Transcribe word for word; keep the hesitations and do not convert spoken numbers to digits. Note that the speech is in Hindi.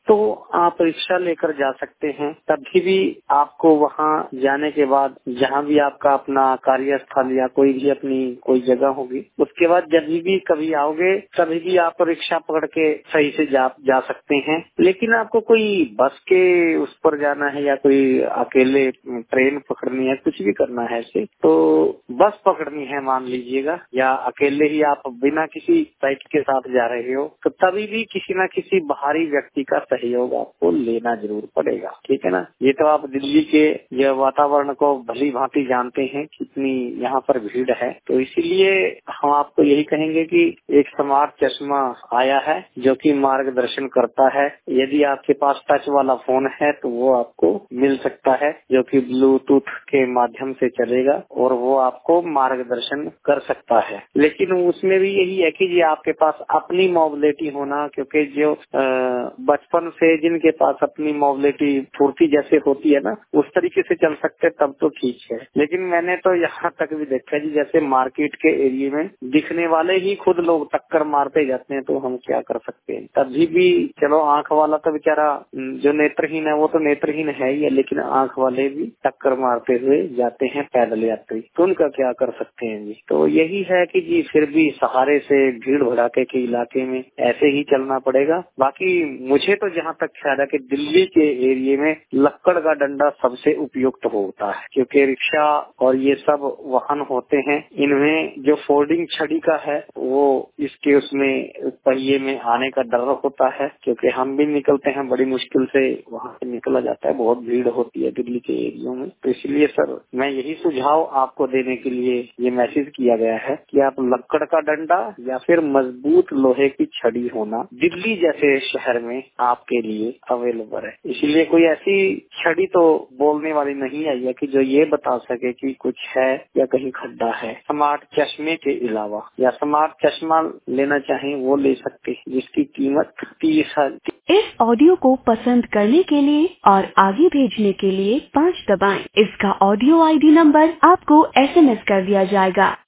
तो आप रिक्शा लेकर जा सकते हैं। तभी भी आपको वहाँ जाने के बाद जहाँ भी आपका अपना कार्यस्थल या कोई भी अपनी कोई जगह होगी, उसके बाद जब भी कभी आओगे तभी भी आप रिक्शा पकड़ के सही से जा जा सकते हैं। लेकिन आपको कोई बस के उस पर जाना है या कोई अकेले ट्रेन पकड़नी है, कुछ भी करना है ऐसे, तो बस पकड़नी है मान लीजिएगा, या अकेले ही आप बिना किसी साइट के साथ जा रहे हो, तो तभी भी किसी न किसी बाहरी व्यक्ति का सहयोग आपको लेना जरूर पड़ेगा। ठीक है ना। ये तो आप दिल्ली के ये वातावरण को भली भांति जानते हैं कितनी यहाँ पर भीड़ है, तो इसीलिए हम आपको यही कहेंगे कि एक स्मार्ट चश्मा आया है जो कि मार्गदर्शन करता है। यदि आपके पास टच वाला फोन है तो वो आपको मिल सकता है, जो कि ब्लूटूथ के माध्यम से चलेगा और वो आपको मार्गदर्शन कर सकता है। लेकिन उसमें भी यही है कि ये आपके पास अपनी मोबिलिटी होना, क्योंकि जो बचपन से जिनके पास अपनी मोबिलिटी फुर्ती जैसे होती है ना, उस तरीके से चल सकते तब तो ठीक है। लेकिन मैंने तो यहाँ तक भी देखा है जी, जैसे मार्केट के एरिया में दिखने वाले ही खुद लोग टक्कर मारते जाते हैं, तो हम क्या कर सकते हैं। तभी भी चलो आंख वाला तो बेचारा जो नेत्रहीन है वो तो नेत्रहीन है ही है, लेकिन आंख वाले भी टक्कर मारते हुए जाते हैं पैदल यात्री, तो उनका क्या कर सकते हैं जी। तो यही है कि जी फिर भी सहारे से भीड़ भड़ाके के इलाके में ऐसे ही चलना पड़ेगा। बाकी मुझे तो जहाँ तक ख्याल है कि दिल्ली के एरिया में लक्कड़ का डंडा सबसे उपयुक्त होता है, क्योंकि रिक्शा और ये सब वाहन होते हैं, इनमें जो फोल्डिंग छड़ी का है वो इसके उसमें पहिए में आने का डर होता है, क्योंकि हम भी निकलते हैं बड़ी मुश्किल से वहाँ से निकला जाता है, बहुत भीड़ होती है दिल्ली के एरिया में। तो इसलिए सर मैं यही सुझाव आपको देने के लिए ये मैसेज किया गया है कि आप लक्कड़ का डंडा या फिर मजबूत लोहे की छड़ी होना दिल्ली जैसे शहर में आपके लिए अवेलेबल है। इसलिए कोई ऐसी छड़ी तो बोलने वाली नहीं आई है कि जो ये बता सके कि कुछ है या कहीं खड्डा है। स्मार्ट चश्मे के अलावा या स्मार्ट चश्मा लेना चाहें वो ले सकते हैं, जिसकी कीमत तीस हजार। इस ऑडियो को पसंद करने के लिए और आगे भेजने के लिए पाँच दबाएं। इसका ऑडियो आईडी नंबर आपको एसएमएस कर दिया जाएगा।